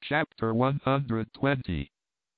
Chapter 120.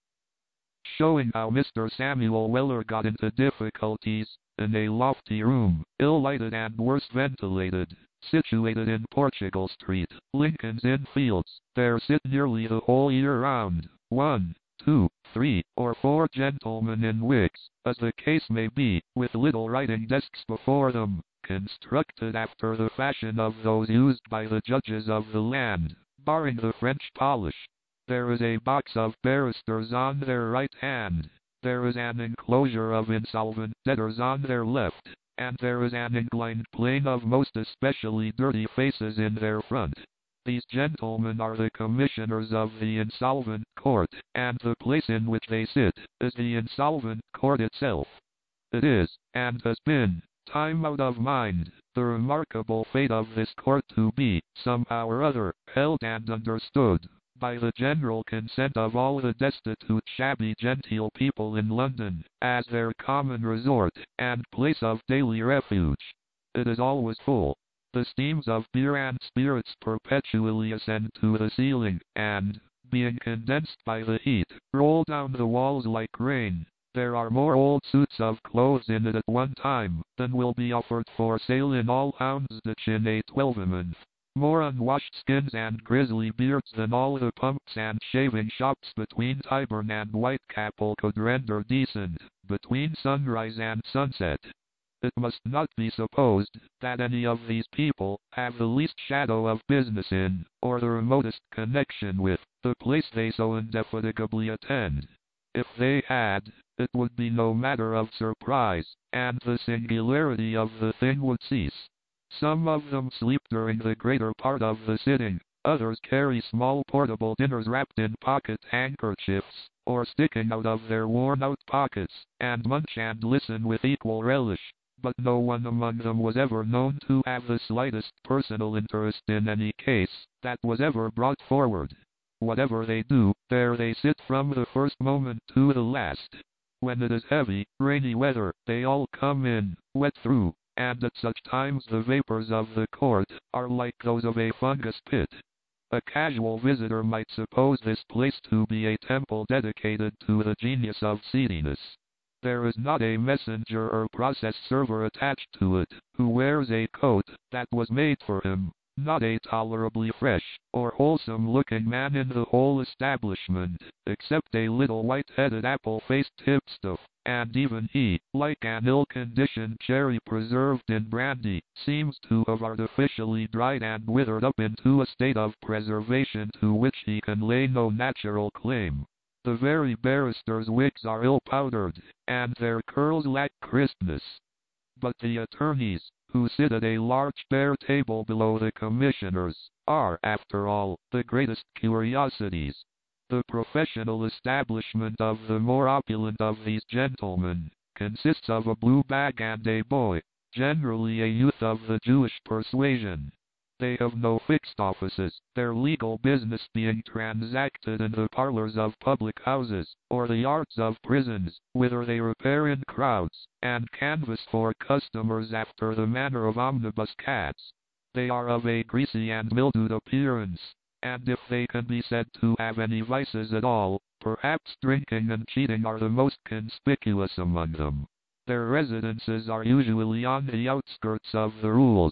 Showing how Mr. Samuel Weller got into difficulties, in a lofty room, ill-lighted and worse ventilated, situated in Portugal Street, Lincoln's Inn Fields, there sit nearly the whole year round, 1, 2, 3, or 4 gentlemen in wigs, as the case may be, with little writing desks before them, constructed after the fashion of those used by the judges of the land, barring the French polish. There is a box of barristers on their right hand. There is an enclosure of insolvent debtors on their left, and there is an inclined plane of most especially dirty faces in their front. These gentlemen are the commissioners of the insolvent court, and the place in which they sit is the insolvent court itself. It is, and has been, time out of mind, the remarkable fate of this court to be, somehow or other, held and understood, by the general consent of all the destitute shabby genteel people in London, as their common resort, and place of daily refuge. It is always full. The steams of beer and spirits perpetually ascend to the ceiling, and, being condensed by the heat, roll down the walls like rain. There are more old suits of clothes in it at one time, than will be offered for sale in all Houndsditch in a 12-month. More unwashed skins and grizzly beards than all the pumps and shaving shops between Tyburn and Whitechapel could render decent, between sunrise and sunset. It must not be supposed that any of these people have the least shadow of business in, or the remotest connection with, the place they so indefatigably attend. If they had, it would be no matter of surprise, and the singularity of the thing would cease. Some of them sleep during the greater part of the sitting, others carry small portable dinners wrapped in pocket handkerchiefs, or sticking out of their worn-out pockets, and munch and listen with equal relish, but no one among them was ever known to have the slightest personal interest in any case that was ever brought forward. Whatever they do, there they sit from the first moment to the last. When it is heavy, rainy weather, they all come in, wet through, and at such times the vapors of the court are like those of a fungus pit. A casual visitor might suppose this place to be a temple dedicated to the genius of seediness. There is not a messenger or process server attached to it, who wears a coat that was made for him, not a tolerably fresh or wholesome-looking man in the whole establishment, except a little white-headed apple-faced tipstaff, and even he, like an ill-conditioned cherry preserved in brandy, seems to have artificially dried and withered up into a state of preservation to which he can lay no natural claim. The very barristers' wigs are ill-powdered, and their curls lack crispness. But the attorneys, who sit at a large bare table below the commissioners, are, after all, the greatest curiosities. The professional establishment of the more opulent of these gentlemen consists of a blue bag and a boy, generally a youth of the Jewish persuasion. They have no fixed offices, their legal business being transacted in the parlors of public houses, or the yards of prisons, whither they repair in crowds, and canvass for customers after the manner of omnibus cats. They are of a greasy and mildewed appearance, and if they can be said to have any vices at all, perhaps drinking and cheating are the most conspicuous among them. Their residences are usually on the outskirts of the rules,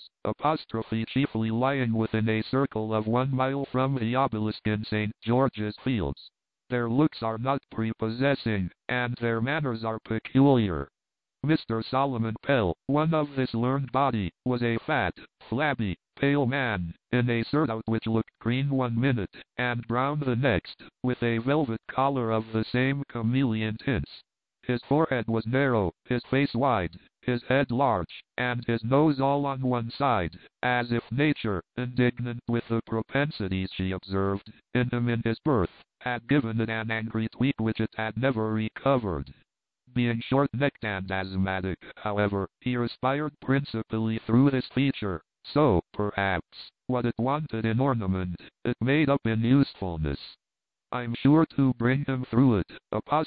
chiefly lying within a circle of 1 mile from the obelisk in St. George's Fields. Their looks are not prepossessing, and their manners are peculiar. Mr. Solomon Pell, one of this learned body, was a fat, flabby, pale man, in a surtout which looked green one minute, and brown the next, with a velvet collar of the same chameleon tints. His forehead was narrow, his face wide, his head large, and his nose all on one side, as if nature, indignant with the propensities she observed in him in his birth, had given it an angry tweak which it had never recovered. Being short-necked and asthmatic, however, he respired principally through this feature, so, perhaps, what it wanted in ornament, it made up in usefulness. "I'm sure to bring him through it,"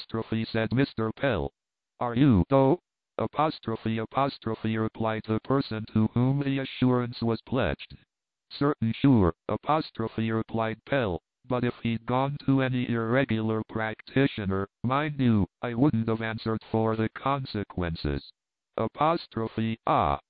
said Mr. Pell. "Are you, though?" replied the person to whom the assurance was pledged. "Certain sure," replied Pell, but if he'd gone to any irregular practitioner, mind you, I wouldn't have answered for the consequences. Apostrophe, ah.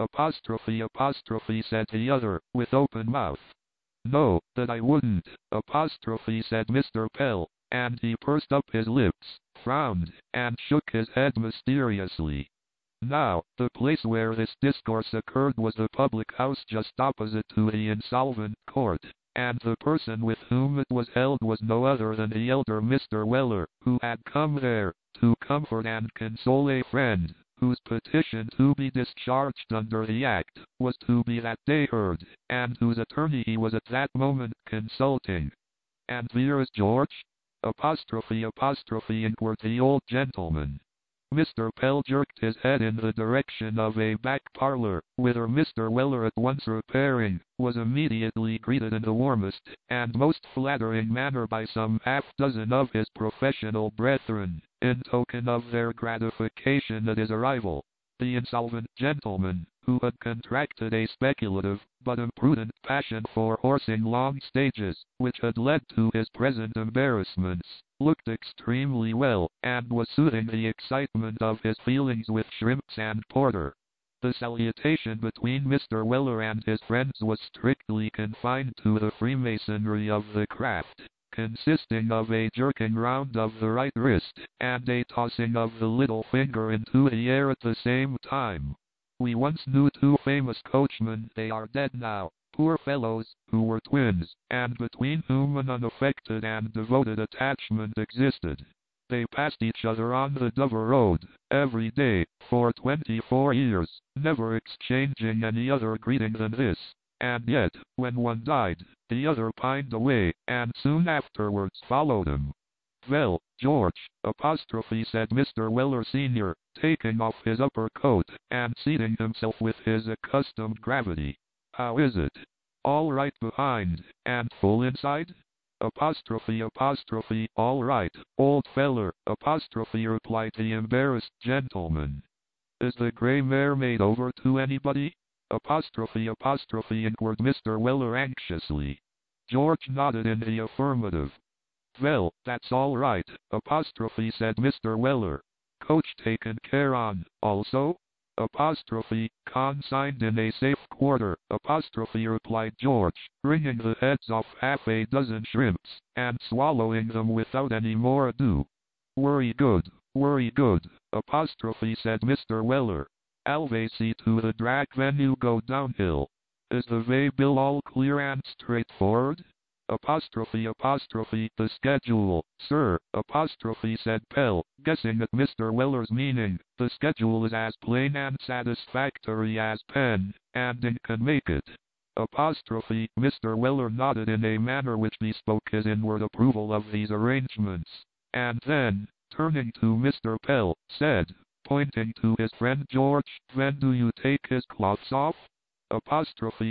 Apostrophe, said the other, with open mouth. No, that I wouldn't, apostrophe, said Mr. Pell, and he pursed up his lips, frowned, and shook his head mysteriously. Now, the place where this discourse occurred was the public house just opposite to the insolvent court, and the person with whom it was held was no other than the elder Mr. Weller, who had come there to comfort and console a friend, whose petition to be discharged under the Act was to be that day heard, and whose attorney he was at that moment consulting. And here is George? Apostrophe, inquired the old gentleman. Mr. Pell jerked his head in the direction of a back parlor, whither Mr. Weller at once repairing, was immediately greeted in the warmest and most flattering manner by some half-dozen of his professional brethren, in token of their gratification at his arrival. The insolvent gentleman, who had contracted a speculative but imprudent passion for horsing long stages, which had led to his present embarrassments, looked extremely well, and was soothing the excitement of his feelings with shrimps and porter. The salutation between Mr. Weller and his friends was strictly confined to the freemasonry of the craft, consisting of a jerking round of the right wrist, and a tossing of the little finger into the air at the same time. We once knew two famous coachmen, they are dead now, poor fellows, who were twins, and between whom an unaffected and devoted attachment existed. They passed each other on the Dover Road, every day, for 24 years, never exchanging any other greeting than this. And yet, when one died, the other pined away, and soon afterwards followed him. Well, George, apostrophe, said Mr. Weller Sr., taking off his upper coat, and seating himself with his accustomed gravity. How is it? All right behind, and full inside? Apostrophe, all right, old feller, apostrophe, replied the embarrassed gentleman. Is the gray mare made over to anybody? Apostrophe, inquired Mr. Weller anxiously. George nodded in the affirmative. Well, that's all right, apostrophe, said Mr. Weller. Coach taken care on, also? Apostrophe, consigned in a safe quarter, apostrophe, replied George, wringing the heads off half a dozen shrimps, and swallowing them without any more ado. Worry good, apostrophe, said Mr. Weller. Alvay see to the drag when you go downhill. Is the way bill all clear and straightforward? Apostrophe, the schedule, sir, apostrophe, said Pell, guessing at Mr. Weller's meaning. The schedule is as plain and satisfactory as pen and ink can make it. Apostrophe, Mr. Weller nodded in a manner which bespoke his inward approval of these arrangements, and then, turning to Mr. Pell, said, pointing to his friend George, when do you take his cloths off? Apostrophe,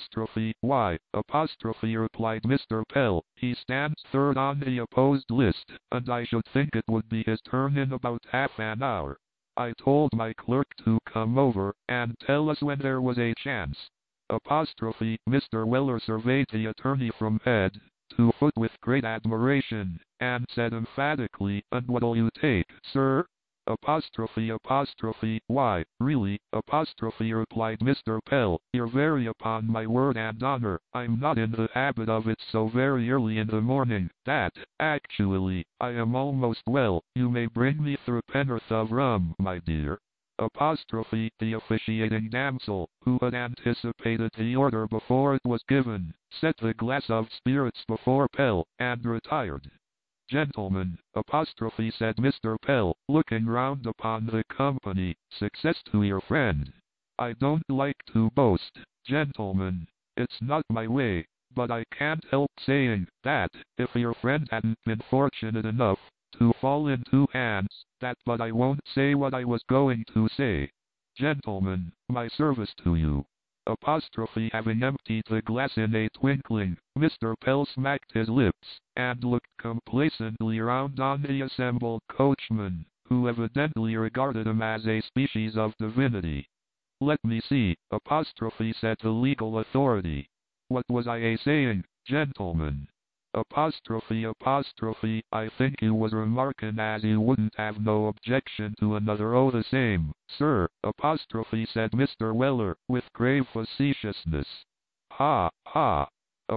why, apostrophe, replied Mr. Pell, he stands third on the opposed list, and I should think it would be his turn in about half an hour. I told my clerk to come over, and tell us when there was a chance. Apostrophe, Mr. Weller surveyed the attorney from head to foot with great admiration, and said emphatically, and what'll you take, sir? Apostrophe, why, really, apostrophe, replied Mr. Pell, you're very upon my word and honor, I'm not in the habit of it so very early in the morning, that, actually, I am almost well, you may bring me 3 pen'orth of rum, my dear. Apostrophe, the officiating damsel, who had anticipated the order before it was given, set the glass of spirits before Pell, and retired. Gentlemen, apostrophe, said Mr. Pell, looking round upon the company, success to your friend. I don't like to boast, gentlemen, it's not my way, but I can't help saying that, if your friend hadn't been fortunate enough to fall into hands, that but I won't say what I was going to say. Gentlemen, my service to you. Apostrophe, having emptied the glass in a twinkling, Mr. Pell smacked his lips, and looked complacently round on the assembled coachmen, who evidently regarded him as a species of divinity. Let me see, apostrophe, said the legal authority. What was I a-saying, gentlemen? I think he was remarking as he wouldn't have no objection to another o the same, sir, said Mr. Weller, with grave facetiousness. Ha, ha,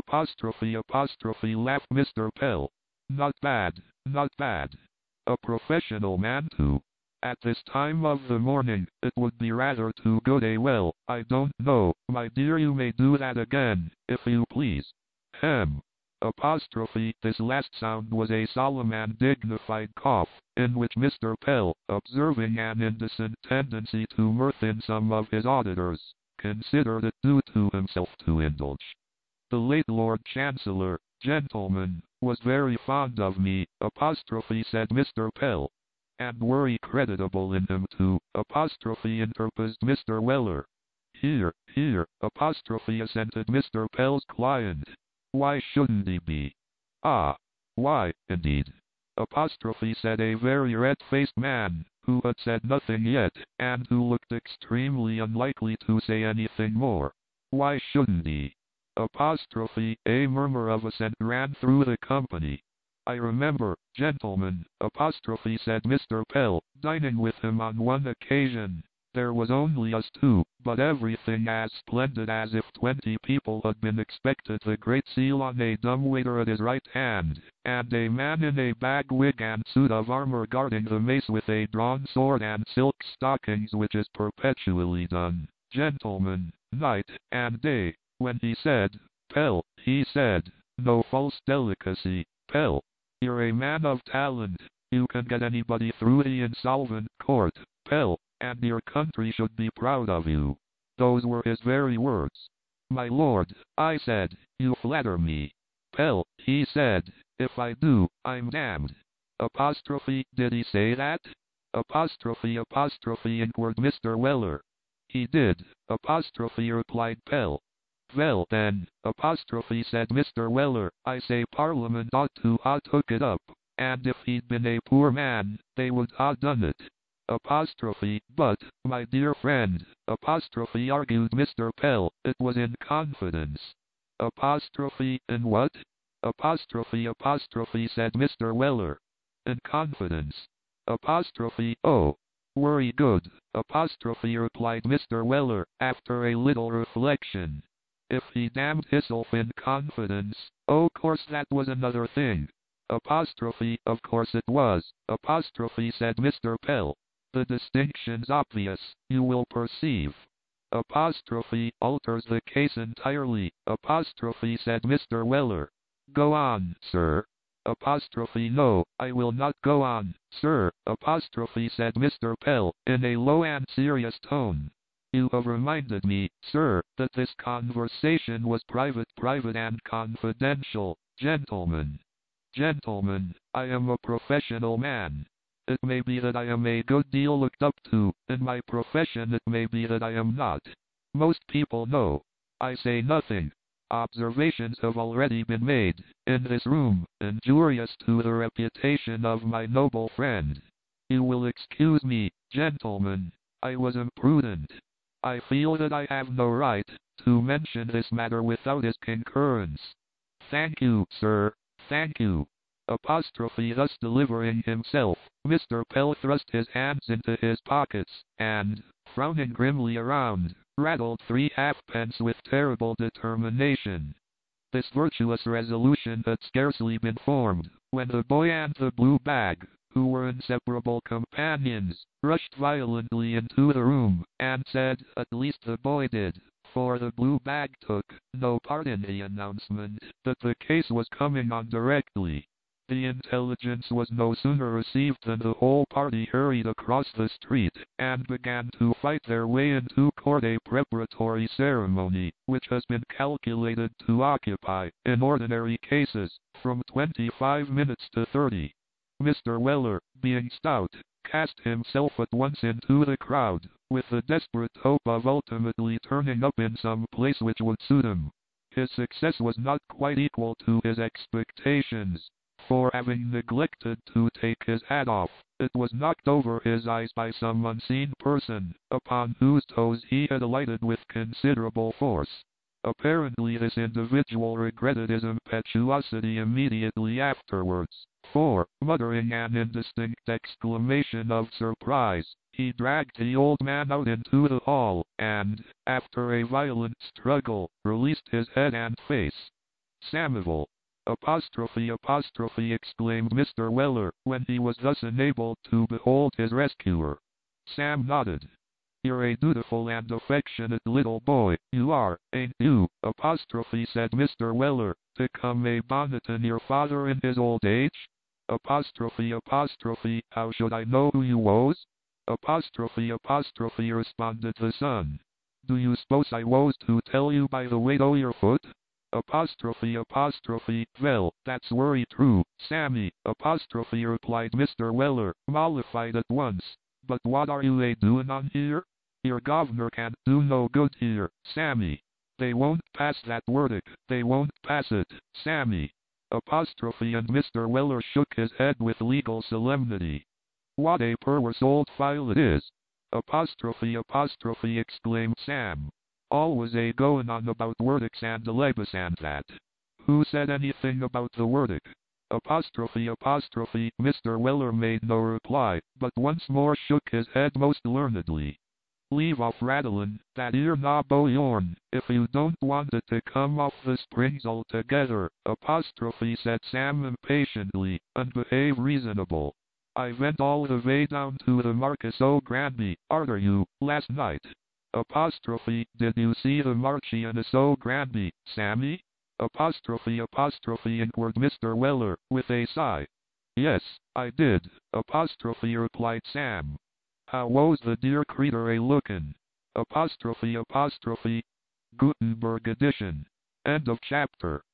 laughed Mr. Pell. Not bad, not bad. A professional man too. At this time of the morning, it would be rather too good a well, I don't know, my dear, you may do that again, if you please. Hem. This last sound was a solemn and dignified cough, in which Mr. Pell, observing an indecent tendency to mirth in some of his auditors, considered it due to himself to indulge. The late Lord Chancellor, gentlemen, was very fond of me, said Mr. Pell. And very creditable in him too, interposed Mr. Weller. Here, assented Mr. Pell's client. Why shouldn't he be? Ah, why, indeed? Said a very red-faced man, who had said nothing yet, and who looked extremely unlikely to say anything more. Why shouldn't he? A murmur of assent ran through the company. I remember, gentlemen, said Mr. Pell, dining with him on one occasion. There was only us two, but everything as splendid as if 20 people had been expected. The Great Seal on a dumbwaiter at his right hand, and a man in a bag wig and suit of armor guarding the mace with a drawn sword and silk stockings, which is perpetually done, gentlemen, night and day. When he said, Pell, he said, no false delicacy, Pell. You're a man of talent. You can get anybody through the insolvent court, Pell, and your country should be proud of you. Those were his very words. My lord, I said, you flatter me. Pell, he said, if I do, I'm damned. Did he say that? Inquired Mr. Weller. He did, replied Pell. Well then, said Mr. Weller, I say Parliament ought to ha took it up, and if he'd been a poor man, they would ha done it. But, my dear friend, argued Mr. Pell, it was in confidence. In what? Said Mr. Weller. In confidence. Oh. Very good, replied Mr. Weller, after a little reflection. If he damned hisself in confidence, oh, course that was another thing. Of course it was, said Mr. Pell. The distinction's obvious, you will perceive. Alters the case entirely, said Mr. Weller. Go on, sir. No, I will not go on, sir, said Mr. Pell, in a low and serious tone. You have reminded me, sir, that this conversation was private and confidential, gentlemen. Gentlemen, I am a professional man. It may be that I am a good deal looked up to, in my profession it may be that I am not. Most people know. I say nothing. Observations have already been made, in this room, injurious to the reputation of my noble friend. You will excuse me, gentlemen, I was imprudent. I feel that I have no right to mention this matter without his concurrence. Thank you, sir, thank you. Thus delivering himself, Mr. Pell thrust his hands into his pockets, and, frowning grimly around, rattled 3 halfpence with terrible determination. This virtuous resolution had scarcely been formed, when the boy and the blue bag, who were inseparable companions, rushed violently into the room, and said, at least the boy did, for the blue bag took no part in the announcement, that the case was coming on directly. The intelligence was no sooner received than the whole party hurried across the street, and began to fight their way into court, a preparatory ceremony, which has been calculated to occupy, in ordinary cases, from 25 minutes to 30. Mr. Weller, being stout, cast himself at once into the crowd, with the desperate hope of ultimately turning up in some place which would suit him. His success was not quite equal to his expectations, for having neglected to take his hat off, it was knocked over his eyes by some unseen person, upon whose toes he had alighted with considerable force. Apparently this individual regretted his impetuosity immediately afterwards, for, muttering an indistinct exclamation of surprise, he dragged the old man out into the hall, and, after a violent struggle, released his head and face. Samuel! Exclaimed Mr. Weller, when he was thus enabled to behold his rescuer. Sam nodded. You're a dutiful and affectionate little boy, you are, ain't you? Said Mr. Weller, to come a bonnetin' your father in his old age? How should I know who you was? Responded the son. Do you suppose I was to tell you by the weight o' your foot? Well, that's worry true, Sammy, replied Mr. Weller, mollified at once. But what are you a-doin' on here? Your governor can't do no good here, Sammy. They won't pass that verdict, they won't pass it, Sammy. And Mr. Weller shook his head with legal solemnity. What a perverse old file it is! Exclaimed Sam. Always a-goin' on about verdicts and the labus and that. Who said anything about the verdict? Mr. Weller made no reply, but once more shook his head most learnedly. Leave off rattlin' that ear knob o' yourn, if you don't want it to come off the springs altogether, said Sam impatiently, and behave reasonable. I went all the way down to the Marquis o' Granby, arter you, last night. Did you see the Marchioness o' Granby, Sammy? Inquired Mr. Weller, with a sigh. Yes, I did, replied Sam. How was the dear creetur a-lookin'? Gutenberg edition. End of chapter.